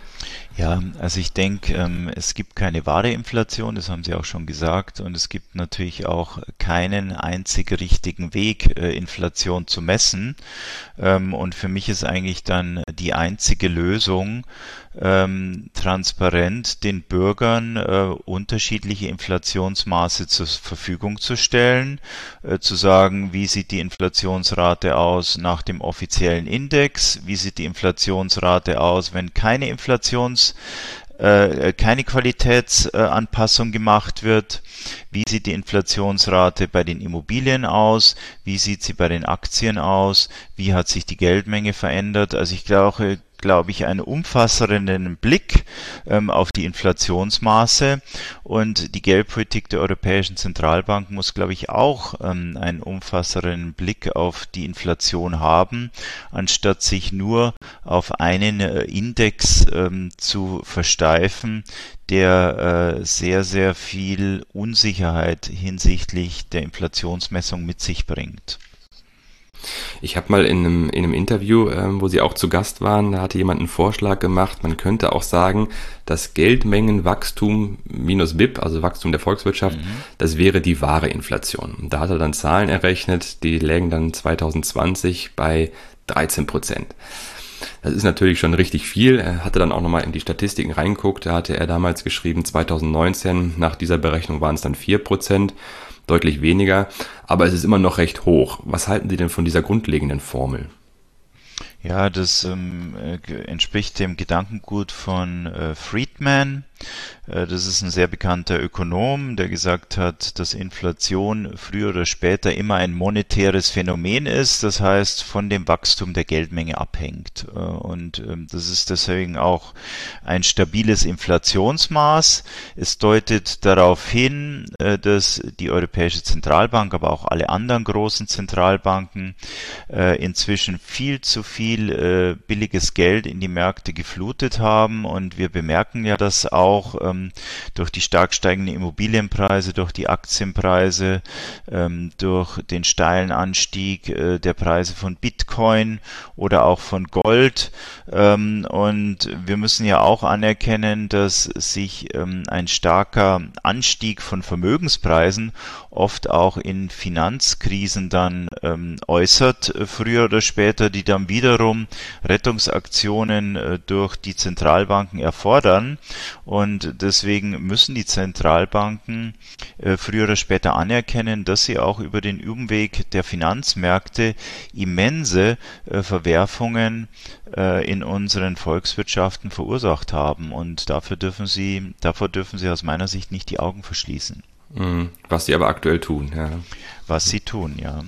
Ja, also ich denke, ähm, es gibt keine wahre Inflation, das haben Sie auch schon gesagt, und es gibt natürlich auch keinen einzig richtigen Weg, äh, Inflation zu messen. Ähm, und für mich ist eigentlich dann die einzige Lösung, ähm, transparent den Bürgern äh, unterschiedliche Inflationsmaße zur Verfügung zu stellen, äh, zu sagen, wie sieht die Inflationsrate aus nach dem offiziellen Index, wie sieht die Inflationsrate aus, wenn keine Inflations äh, keine Qualitätsanpassung gemacht wird. Wie sieht die Inflationsrate bei den Immobilien aus? Wie sieht sie bei den Aktien aus? Wie hat sich die Geldmenge verändert? Also ich glaube, glaube ich, einen umfassenden Blick ähm, auf die Inflationsmaße, und die Geldpolitik der Europäischen Zentralbank muss, glaube ich, auch ähm, einen umfassenden Blick auf die Inflation haben, anstatt sich nur auf einen äh, Index ähm, zu versteifen, der äh, sehr, sehr viel Unsicherheit hinsichtlich der Inflationsmessung mit sich bringt. Ich habe mal in einem, in einem Interview, ähm, wo Sie auch zu Gast waren, da hatte jemand einen Vorschlag gemacht, man könnte auch sagen, das Geldmengenwachstum minus B I P, also Wachstum der Volkswirtschaft, Mhm. das wäre die wahre Inflation. Und da hat er dann Zahlen errechnet, die lägen dann zwanzig zwanzig bei dreizehn Prozent. Das ist natürlich schon richtig viel. Er hatte dann auch nochmal in die Statistiken reingeguckt. Da hatte er damals geschrieben, zwanzig neunzehn, nach dieser Berechnung waren es dann vier Prozent, deutlich weniger. Aber es ist immer noch recht hoch. Was halten Sie denn von dieser grundlegenden Formel? Ja, das ähm, äh, ge- entspricht dem Gedankengut von äh, Friedman. Das ist ein sehr bekannter Ökonom, der gesagt hat, dass Inflation früher oder später immer ein monetäres Phänomen ist, das heißt von dem Wachstum der Geldmenge abhängt. Und das ist deswegen auch ein stabiles Inflationsmaß. Es deutet darauf hin, dass die Europäische Zentralbank, aber auch alle anderen großen Zentralbanken inzwischen viel zu viel billiges Geld in die Märkte geflutet haben. Und wir bemerken ja das auch durch die stark steigenden Immobilienpreise, durch die Aktienpreise, durch den steilen Anstieg der Preise von Bitcoin oder auch von Gold. Und wir müssen ja auch anerkennen, dass sich ein starker Anstieg von Vermögenspreisen oft auch in Finanzkrisen dann äußert, früher oder später, die dann wiederum Rettungsaktionen durch die Zentralbanken erfordern. Und deswegen müssen die Zentralbanken äh, früher oder später anerkennen, dass sie auch über den Umweg der Finanzmärkte immense äh, Verwerfungen äh, in unseren Volkswirtschaften verursacht haben. Und dafür dürfen sie, davor dürfen sie aus meiner Sicht nicht die Augen verschließen. Was sie aber aktuell tun, ja. Was sie tun, ja.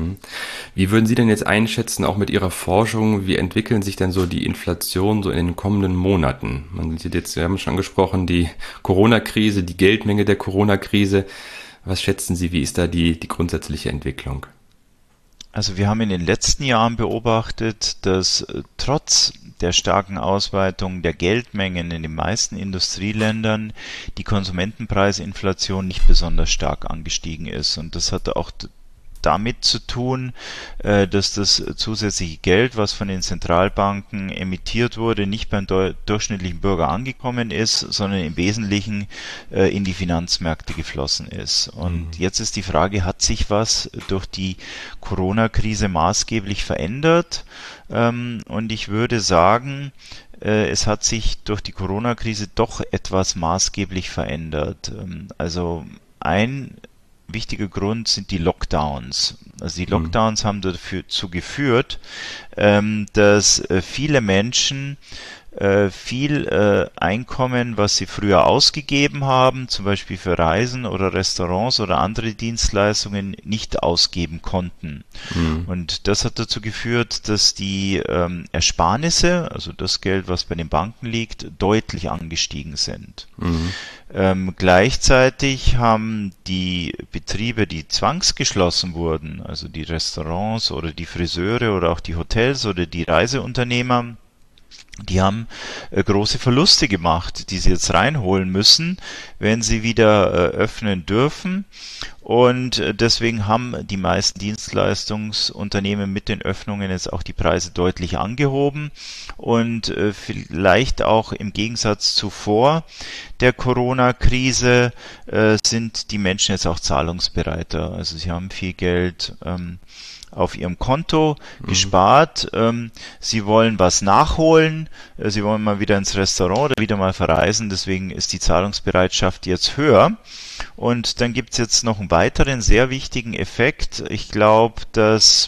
Wie würden Sie denn jetzt einschätzen, auch mit Ihrer Forschung, wie entwickeln sich denn so die Inflation so in den kommenden Monaten? Man sieht jetzt, wir haben schon angesprochen, die Corona-Krise, die Geldmenge der Corona-Krise. Was schätzen Sie, wie ist da die, die grundsätzliche Entwicklung? Also wir haben in den letzten Jahren beobachtet, dass trotz der starken Ausweitung der Geldmengen in den meisten Industrieländern die Konsumentenpreisinflation nicht besonders stark angestiegen ist. Und das hatte auch damit zu tun, dass das zusätzliche Geld, was von den Zentralbanken emittiert wurde, nicht beim durchschnittlichen Bürger angekommen ist, sondern im Wesentlichen in die Finanzmärkte geflossen ist. Und jetzt ist die Frage, hat sich was durch die Corona-Krise maßgeblich verändert? Und ich würde sagen, es hat sich durch die Corona-Krise doch etwas maßgeblich verändert. Also ein wichtiger Grund sind die Lockdowns. Also die Lockdowns mhm. haben dazu geführt, ähm, dass äh, viele Menschen äh, viel äh, Einkommen, was sie früher ausgegeben haben, zum Beispiel für Reisen oder Restaurants oder andere Dienstleistungen, nicht ausgeben konnten. Mhm. Und das hat dazu geführt, dass die ähm, Ersparnisse, also das Geld, was bei den Banken liegt, deutlich angestiegen sind. Mhm. Ähm, gleichzeitig haben die Betriebe, die zwangsgeschlossen wurden, also die Restaurants oder die Friseure oder auch die Hotels oder die Reiseunternehmer, die haben äh, große Verluste gemacht, die sie jetzt reinholen müssen, wenn sie wieder äh, öffnen dürfen. Und äh, deswegen haben die meisten Dienstleistungsunternehmen mit den Öffnungen jetzt auch die Preise deutlich angehoben. Und äh, vielleicht auch im Gegensatz zuvor der Corona-Krise äh, sind die Menschen jetzt auch zahlungsbereiter. Also sie haben viel Geld ähm, auf ihrem Konto gespart. Mhm. Sie wollen was nachholen. Sie wollen mal wieder ins Restaurant oder wieder mal verreisen. Deswegen ist die Zahlungsbereitschaft jetzt höher. Und dann gibt es jetzt noch einen weiteren sehr wichtigen Effekt. Ich glaube, dass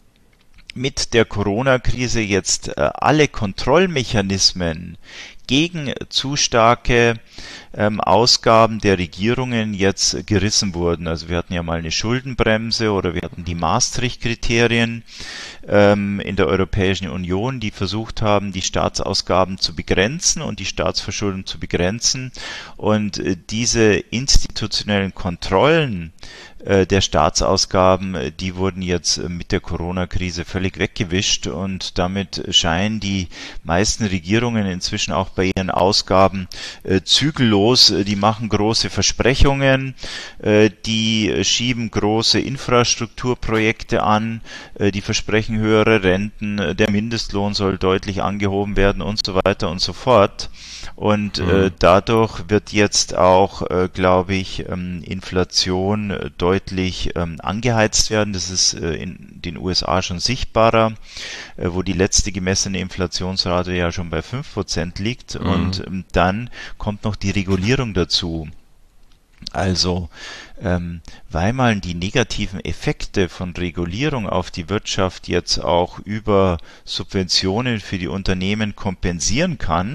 mit der Corona-Krise jetzt alle Kontrollmechanismen gegen zu starke ähm, Ausgaben der Regierungen jetzt gerissen wurden. Also wir hatten ja mal eine Schuldenbremse oder wir hatten die Maastricht-Kriterien ähm, in der Europäischen Union, die versucht haben, die Staatsausgaben zu begrenzen und die Staatsverschuldung zu begrenzen. Und äh, diese institutionellen Kontrollen äh, der Staatsausgaben, die wurden jetzt äh, mit der Corona-Krise völlig weggewischt und damit scheinen die meisten Regierungen inzwischen auch bei ihren Ausgaben äh, zügellos. Die machen große Versprechungen, äh, die schieben große Infrastrukturprojekte an, äh, die versprechen höhere Renten, der Mindestlohn soll deutlich angehoben werden und so weiter und so fort. Und mhm. äh, dadurch wird jetzt auch, äh, glaube ich, ähm, Inflation äh, deutlich ähm, angeheizt werden. Das ist äh, in den U S A schon sichtbarer, äh, wo die letzte gemessene Inflationsrate ja schon bei fünf Prozent liegt. Mhm. Und ähm, dann kommt noch die Regulierung dazu. Also, ähm, weil man die negativen Effekte von Regulierung auf die Wirtschaft jetzt auch über Subventionen für die Unternehmen kompensieren kann,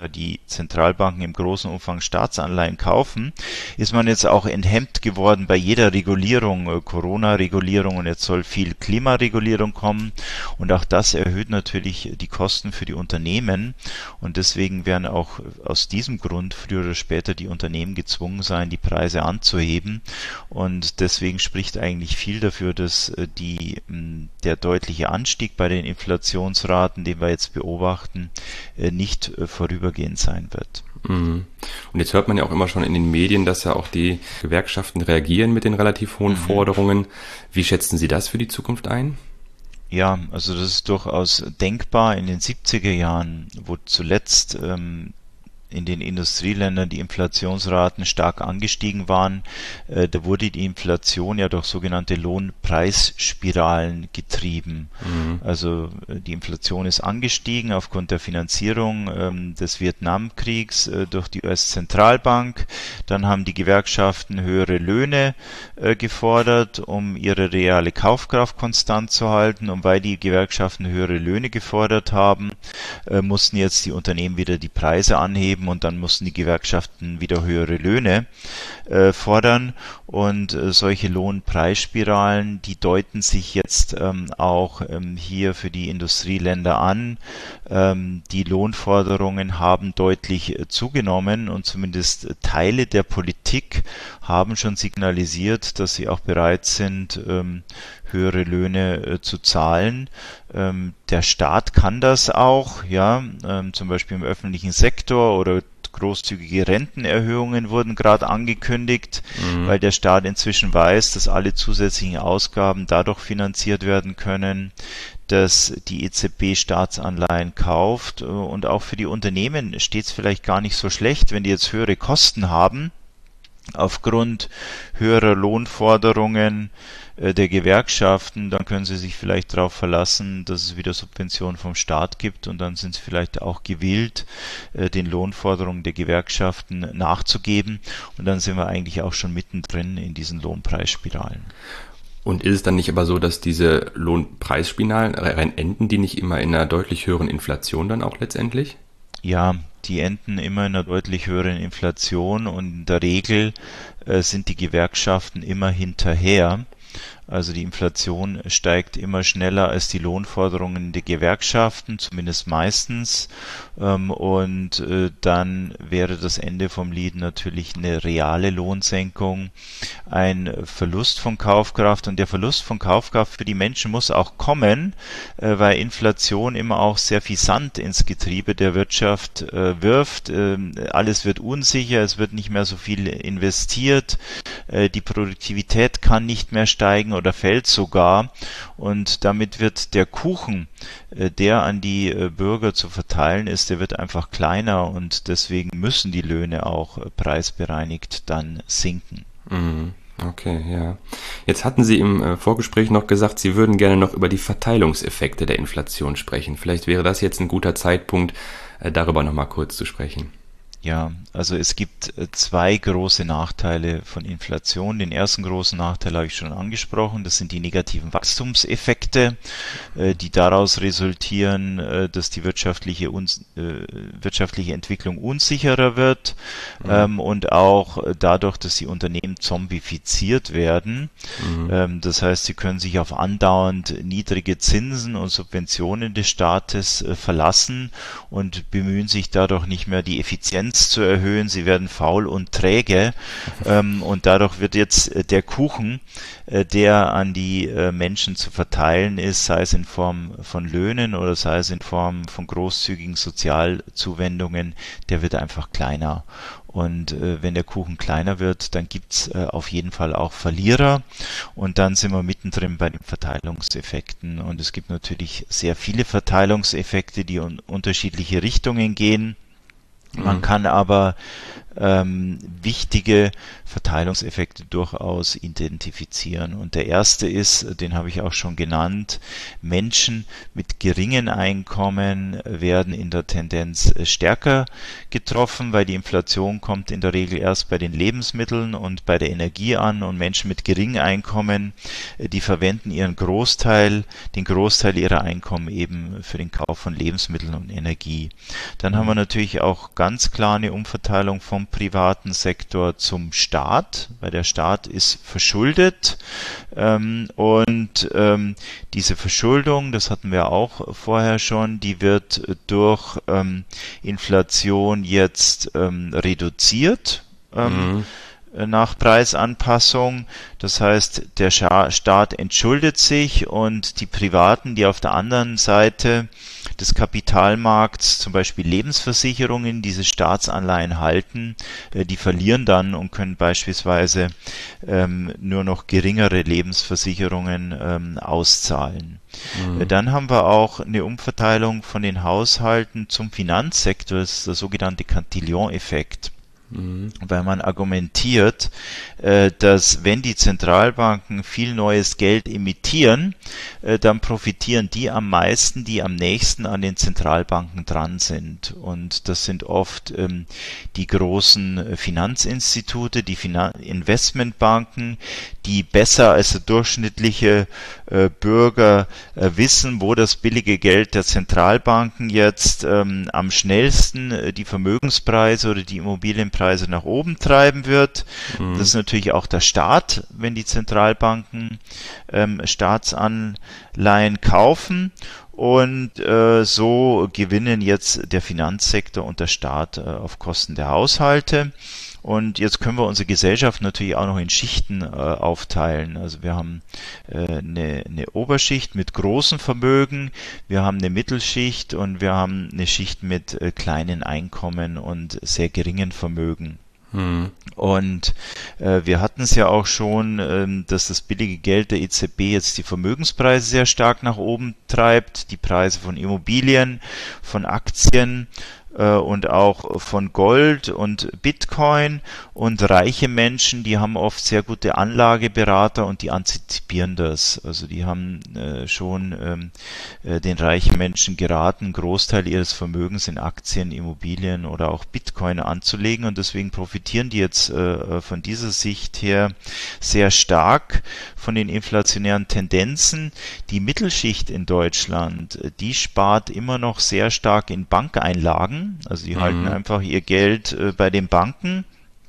die Zentralbanken im großen Umfang Staatsanleihen kaufen, ist man jetzt auch enthemmt geworden bei jeder Regulierung, äh, Corona-Regulierung, und jetzt soll viel Klimaregulierung kommen, und auch das erhöht natürlich die Kosten für die Unternehmen, und deswegen werden auch aus diesem Grund früher oder später die Unternehmen gezwungen sein, die Preise anzuheben, und deswegen spricht eigentlich viel dafür, dass äh, die, mh, der deutliche Anstieg bei den Inflationsraten, den wir jetzt beobachten, äh, nicht äh, vorübergehend sein wird. Mhm. Und jetzt hört man ja auch immer schon in den Medien, dass ja auch die Gewerkschaften reagieren mit den relativ hohen mhm. Forderungen. Wie schätzen Sie das für die Zukunft ein? Ja, also das ist durchaus denkbar. In den siebziger Jahren, wo zuletzt ähm, in den Industrieländern die Inflationsraten stark angestiegen waren, äh, da wurde die Inflation ja durch sogenannte Lohnpreisspiralen getrieben. Mhm. Also äh, die Inflation ist angestiegen aufgrund der Finanzierung ähm, des Vietnamkriegs äh, durch die U S-Zentralbank. Dann haben die Gewerkschaften höhere Löhne äh, gefordert, um ihre reale Kaufkraft konstant zu halten. Und weil die Gewerkschaften höhere Löhne gefordert haben, äh, mussten jetzt die Unternehmen wieder die Preise anheben, und dann mussten die Gewerkschaften wieder höhere Löhne äh, fordern, und äh, solche Lohnpreisspiralen, die deuten sich jetzt ähm, auch ähm, hier für die Industrieländer an. Ähm, die Lohnforderungen haben deutlich äh, zugenommen, und zumindest Teile der Politik haben schon signalisiert, dass sie auch bereit sind, ähm, höhere Löhne äh, zu zahlen. Ähm, der Staat kann das auch, ja, ähm, zum Beispiel im öffentlichen Sektor, oder großzügige Rentenerhöhungen wurden gerade angekündigt, mhm. weil der Staat inzwischen weiß, dass alle zusätzlichen Ausgaben dadurch finanziert werden können, dass die E Z B Staatsanleihen kauft, und auch für die Unternehmen steht es vielleicht gar nicht so schlecht, wenn die jetzt höhere Kosten haben, aufgrund höherer Lohnforderungen äh, der Gewerkschaften, dann können sie sich vielleicht darauf verlassen, dass es wieder Subventionen vom Staat gibt, und dann sind sie vielleicht auch gewillt, äh, den Lohnforderungen der Gewerkschaften nachzugeben, und dann sind wir eigentlich auch schon mittendrin in diesen Lohnpreisspiralen. Und ist es dann nicht aber so, dass diese Lohnpreisspiralen rein enden, die nicht immer in einer deutlich höheren Inflation dann auch letztendlich? Ja, die enden immer in einer deutlich höheren Inflation, und in der Regel äh, sind die Gewerkschaften immer hinterher. Also die Inflation steigt immer schneller als die Lohnforderungen der Gewerkschaften, zumindest meistens. Und dann wäre das Ende vom Lied natürlich eine reale Lohnsenkung, ein Verlust von Kaufkraft. Und der Verlust von Kaufkraft für die Menschen muss auch kommen, weil Inflation immer auch sehr viel Sand ins Getriebe der Wirtschaft wirft. Alles wird unsicher, es wird nicht mehr so viel investiert, die Produktivität kann nicht mehr steigen oder fällt sogar, und damit wird der Kuchen, der an die Bürger zu verteilen ist, der wird einfach kleiner, und deswegen müssen die Löhne auch preisbereinigt dann sinken. Okay, ja. Jetzt hatten Sie im Vorgespräch noch gesagt, Sie würden gerne noch über die Verteilungseffekte der Inflation sprechen. Vielleicht wäre das jetzt ein guter Zeitpunkt, darüber noch mal kurz zu sprechen. Ja, also es gibt zwei große Nachteile von Inflation. Den ersten großen Nachteil habe ich schon angesprochen. Das sind die negativen Wachstumseffekte, die daraus resultieren, dass die wirtschaftliche, wirtschaftliche Entwicklung unsicherer wird, mhm. und auch dadurch, dass die Unternehmen zombifiziert werden. Mhm. Das heißt, sie können sich auf andauernd niedrige Zinsen und Subventionen des Staates verlassen und bemühen sich dadurch nicht mehr, die Effizienz zu erhöhen. Sie werden faul und träge, ähm, und dadurch wird jetzt äh, der Kuchen, äh, der an die äh, Menschen zu verteilen ist, sei es in Form von Löhnen oder sei es in Form von großzügigen Sozialzuwendungen, der wird einfach kleiner. Und äh, wenn der Kuchen kleiner wird, dann gibt's äh, auf jeden Fall auch Verlierer, und dann sind wir mittendrin bei den Verteilungseffekten. Und es gibt natürlich sehr viele Verteilungseffekte, die in unterschiedliche Richtungen gehen. Man kann aber ähm, wichtige Verteilungseffekte durchaus identifizieren. Und der erste ist, den habe ich auch schon genannt, Menschen mit geringen Einkommen werden in der Tendenz stärker getroffen, weil die Inflation kommt in der Regel erst bei den Lebensmitteln und bei der Energie an, und Menschen mit geringem Einkommen, die verwenden ihren Großteil, den Großteil ihrer Einkommen eben für den Kauf von Lebensmitteln und Energie. Dann haben wir natürlich auch ganz klar eine Umverteilung vom privaten Sektor zum Staat, weil der Staat ist verschuldet, ähm, und ähm, diese Verschuldung, das hatten wir auch vorher schon, die wird durch ähm, Inflation jetzt ähm, reduziert. Ähm, mhm. Nach Preisanpassung. Das heißt, der Staat entschuldet sich und die Privaten, die auf der anderen Seite des Kapitalmarkts, zum Beispiel Lebensversicherungen, diese Staatsanleihen halten, die verlieren dann und können beispielsweise ähm, nur noch geringere Lebensversicherungen ähm, auszahlen. Mhm. Dann haben wir auch eine Umverteilung von den Haushalten zum Finanzsektor, das ist der sogenannte Cantillon-Effekt. Weil man argumentiert, dass wenn die Zentralbanken viel neues Geld emittieren, dann profitieren die am meisten, die am nächsten an den Zentralbanken dran sind. Und das sind oft die großen Finanzinstitute, die Investmentbanken, die besser als der durchschnittliche Bürger wissen, wo das billige Geld der Zentralbanken jetzt am schnellsten die Vermögenspreise oder die Immobilienpreise nach oben treiben wird. Mhm. Das ist natürlich auch der Staat, wenn die Zentralbanken ähm, Staatsanleihen kaufen, und äh, so gewinnen jetzt der Finanzsektor und der Staat äh, auf Kosten der Haushalte. Und jetzt können wir unsere Gesellschaft natürlich auch noch in Schichten äh, aufteilen. Also wir haben äh, eine, eine Oberschicht mit großen Vermögen, wir haben eine Mittelschicht und wir haben eine Schicht mit äh, kleinen Einkommen und sehr geringen Vermögen. Hm. Und äh, wir hatten es ja auch schon, ähm, dass das billige Geld der E Z B jetzt die Vermögenspreise sehr stark nach oben treibt, die Preise von Immobilien, von Aktien und auch von Gold und Bitcoin, und reiche Menschen, die haben oft sehr gute Anlageberater und die antizipieren das. Also die haben äh, schon ähm, äh, den reichen Menschen geraten, einen Großteil ihres Vermögens in Aktien, Immobilien oder auch Bitcoin anzulegen, und deswegen profitieren die jetzt äh, von dieser Sicht her sehr stark von den inflationären Tendenzen. Die Mittelschicht in Deutschland, die spart immer noch sehr stark in Bankeinlagen. Also die mhm. halten einfach ihr Geld äh, bei den Banken,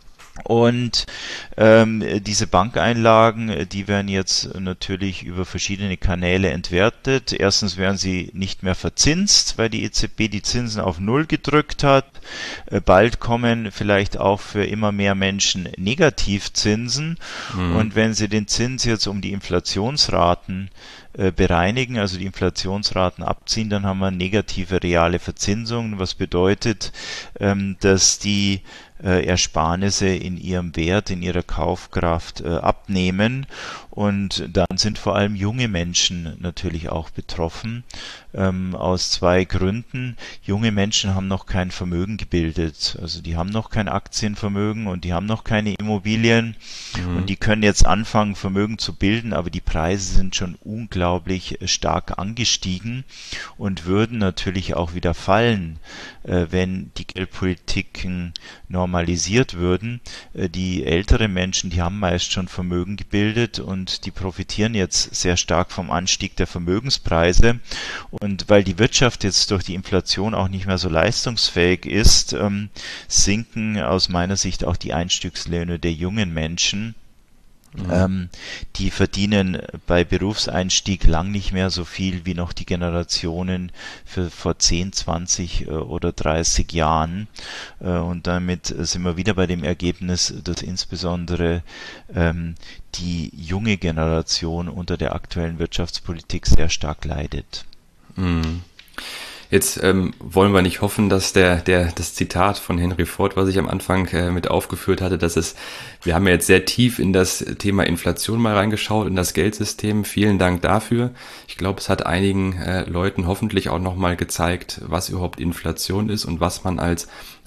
und ähm, diese Bankeinlagen, die werden jetzt natürlich über verschiedene Kanäle entwertet. Erstens werden sie nicht mehr verzinst, weil die E Z B die Zinsen auf Null gedrückt hat. Äh, bald kommen vielleicht auch für immer mehr Menschen Negativzinsen, mhm. und wenn sie den Zins jetzt um die Inflationsraten bereinigen, also die Inflationsraten abziehen, dann haben wir negative reale Verzinsungen, was bedeutet, dass die Ersparnisse in ihrem Wert, in ihrer Kaufkraft abnehmen, und dann sind vor allem junge Menschen natürlich auch betroffen, ähm, aus zwei Gründen. Junge Menschen haben noch kein Vermögen gebildet, also die haben noch kein Aktienvermögen und die haben noch keine Immobilien, mhm. und die können jetzt anfangen, Vermögen zu bilden, aber die Preise sind schon unglaublich stark angestiegen und würden natürlich auch wieder fallen, äh, wenn die Geldpolitiken normalisiert würden. Äh, die älteren Menschen, die haben meist schon Vermögen gebildet und die profitieren jetzt sehr stark vom Anstieg der Vermögenspreise. Und weil die Wirtschaft jetzt durch die Inflation auch nicht mehr so leistungsfähig ist, ähm, sinken aus meiner Sicht auch die Einstiegslöhne der jungen Menschen. Mhm. Ähm, die verdienen bei Berufseinstieg lang nicht mehr so viel wie noch die Generationen für vor zehn, zwanzig oder dreißig Jahren. Äh, und damit sind wir wieder bei dem Ergebnis, dass insbesondere ähm, die junge Generation unter der aktuellen Wirtschaftspolitik sehr stark leidet. Mhm. Jetzt ähm, wollen wir nicht hoffen, dass der, der, das Zitat von Henry Ford, was ich am Anfang äh, mit aufgeführt hatte, dass es, wir haben ja jetzt sehr tief in das Thema Inflation mal reingeschaut, in das Geldsystem. Vielen Dank dafür. Ich glaube, es hat einigen äh, Leuten hoffentlich auch nochmal gezeigt, was überhaupt Inflation ist und was man als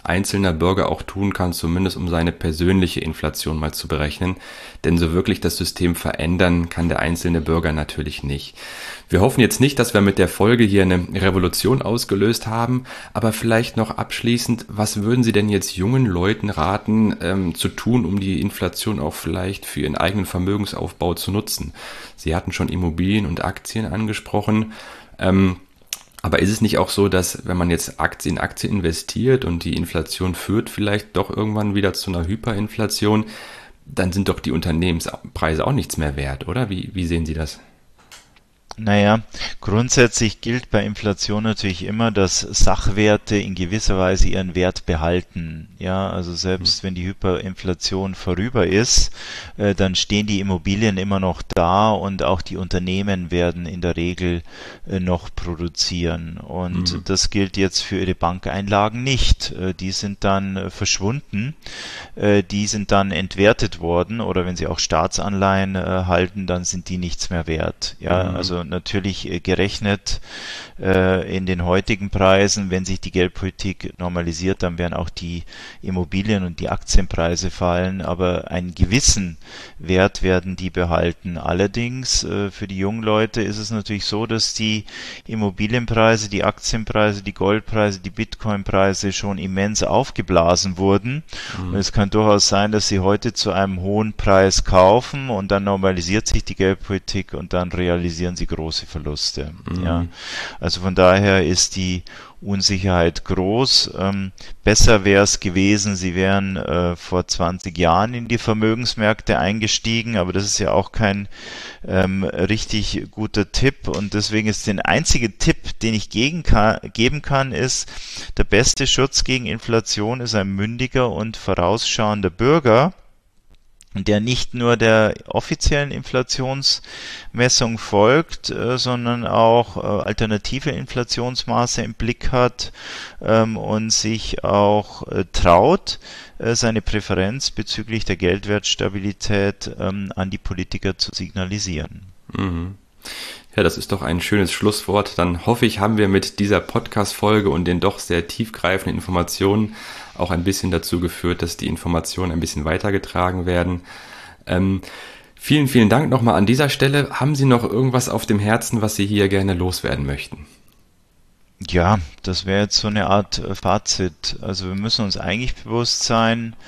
einzelner Bürger auch tun kann, zumindest um seine persönliche Inflation mal zu berechnen. Denn so wirklich das System verändern kann der einzelne Bürger natürlich nicht. Wir hoffen jetzt nicht, dass wir mit der Folge hier eine Revolution ausgelöst haben, aber vielleicht noch abschließend, was würden Sie denn jetzt jungen Leuten raten, ähm, zu tun, um die Inflation auch vielleicht für ihren eigenen Vermögensaufbau zu nutzen? Sie hatten schon Immobilien und Aktien angesprochen. Ähm, aber ist es nicht auch so, dass wenn man jetzt Aktien in Aktien investiert und die Inflation führt vielleicht doch irgendwann wieder zu einer Hyperinflation, dann sind doch die Unternehmenspreise auch nichts mehr wert, oder? Wie, wie sehen Sie das? Naja, grundsätzlich gilt bei Inflation natürlich immer, dass Sachwerte in gewisser Weise ihren Wert behalten. Ja, also selbst wenn die Hyperinflation vorüber ist, äh, dann stehen die Immobilien immer noch da und auch die Unternehmen werden in der Regel äh, noch produzieren. Und mhm. das gilt jetzt für ihre Bankeinlagen nicht. Äh, die sind dann äh, verschwunden, äh, die sind dann entwertet worden, oder wenn sie auch Staatsanleihen äh, halten, dann sind die nichts mehr wert. Ja, mhm. also natürlich gerechnet äh, in den heutigen Preisen, wenn sich die Geldpolitik normalisiert, dann werden auch die Immobilien- und die Aktienpreise fallen, aber einen gewissen Wert werden die behalten. Allerdings äh, für die jungen Leute ist es natürlich so, dass die Immobilienpreise, die Aktienpreise, die Goldpreise, die Bitcoinpreise schon immens aufgeblasen wurden. Mhm. Und es kann durchaus sein, dass sie heute zu einem hohen Preis kaufen und dann normalisiert sich die Geldpolitik und dann realisieren sie große Verluste. Mhm. Ja. Also von daher ist die Unsicherheit groß. Ähm, besser wäre es gewesen, sie wären äh, vor zwanzig Jahren in die Vermögensmärkte eingestiegen, aber das ist ja auch kein ähm, richtig guter Tipp, und deswegen ist der einzige Tipp, den ich gegen kann, geben kann, ist, der beste Schutz gegen Inflation ist ein mündiger und vorausschauender Bürger, der nicht nur der offiziellen Inflationsmessung folgt, äh, sondern auch äh, alternative Inflationsmaße im Blick hat ähm, und sich auch äh, traut, äh, seine Präferenz bezüglich der Geldwertstabilität ähm, an die Politiker zu signalisieren. Mhm. Ja, das ist doch ein schönes Schlusswort. Dann hoffe ich, haben wir mit dieser Podcast-Folge und den doch sehr tiefgreifenden Informationen auch ein bisschen dazu geführt, dass die Informationen ein bisschen weitergetragen werden. Ähm, vielen, vielen Dank nochmal an dieser Stelle. Haben Sie noch irgendwas auf dem Herzen, was Sie hier gerne loswerden möchten? Ja, das wäre jetzt so eine Art Fazit. Also wir müssen uns eigentlich bewusst sein,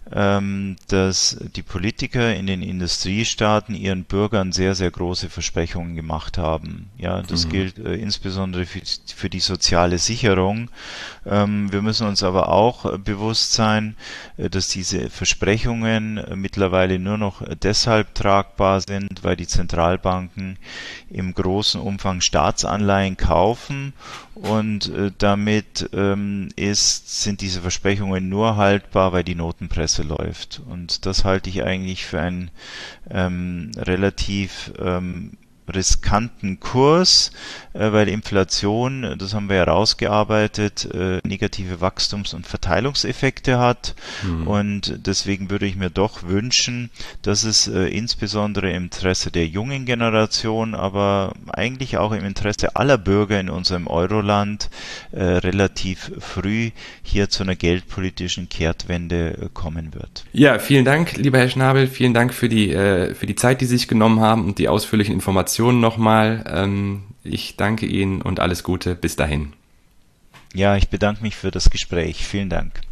dass die Politiker in den Industriestaaten ihren Bürgern sehr, sehr große Versprechungen gemacht haben. Ja, das mhm. gilt äh, insbesondere für, für die soziale Sicherung. Ähm, wir müssen uns aber auch äh, bewusst sein, äh, dass diese Versprechungen äh, mittlerweile nur noch deshalb tragbar sind, weil die Zentralbanken im großen Umfang Staatsanleihen kaufen, und äh, damit ähm, ist, sind diese Versprechungen nur haltbar, weil die Notenpresse läuft. Und das halte ich eigentlich für einen ähm, relativ ähm, riskanten Kurs, äh, weil Inflation, das haben wir ja rausgearbeitet, äh, negative Wachstums- und Verteilungseffekte hat. Mhm. Und deswegen würde ich mir doch wünschen, dass es äh, insbesondere im Interesse der jungen Generation, aber eigentlich auch im Interesse aller Bürger in unserem Euroland äh, relativ früh hier zu einer geldpolitischen Kehrtwende äh, kommen wird. Ja, vielen Dank, lieber Herr Schnabel. Vielen Dank für die, äh, für die Zeit, die Sie sich genommen haben und die ausführlichen Informationen nochmal. Ähm, ich danke Ihnen und alles Gute. Bis dahin. Ja, ich bedanke mich für das Gespräch. Vielen Dank.